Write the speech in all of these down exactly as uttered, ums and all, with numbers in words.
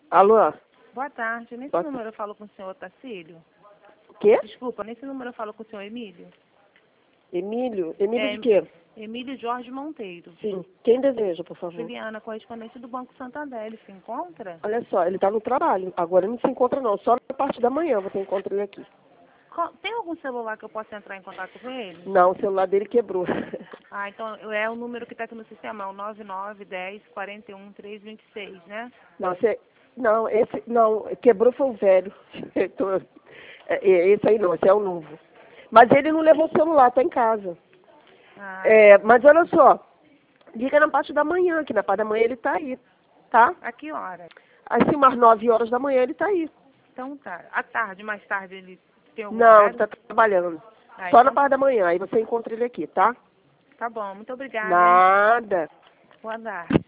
Alô? Boa tarde. Nesse Boa número eu falo com o senhor Tacílio? O quê? Desculpa, nesse número eu falo com o senhor Emílio? Emílio? Emílio É, de quê? Emílio Jorge Monteiro. Sim. Quem deseja, por favor? Juliana, correspondente do Banco Santander. Ele se encontra? Olha só, ele tá no trabalho. Agora ele não se encontra não. Só na parte da manhã você encontra ele aqui. Co- Tem algum celular que eu possa entrar em contato com ele? Não, o celular dele quebrou. Ah, então é o número que está aqui no sistema, é o nove nove um zero quatro um três dois seis, né? Não, você... Não, esse... Não, quebrou foi o velho. Eu tô- é, é, Esse aí não, esse é o novo. Mas ele não levou o celular, tá em casa. Ah, É, mas olha só, liga na parte da manhã, que na parte da manhã ele tá aí, tá? a que hora? Assim, umas nove horas da manhã ele tá aí. Então tá. À tarde, mais tarde ele tem algum Não, ele horário? tá trabalhando. Ah, Só na então parte da manhã, aí você encontra ele aqui, tá? tá bom. Muito obrigada, hein? Nada. Boa tarde.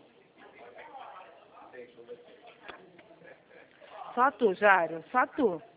Só tu, Jário. Só tu.